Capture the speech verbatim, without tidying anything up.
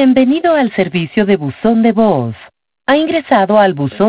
Bienvenido al servicio de buzón de voz. Ha ingresado al buzón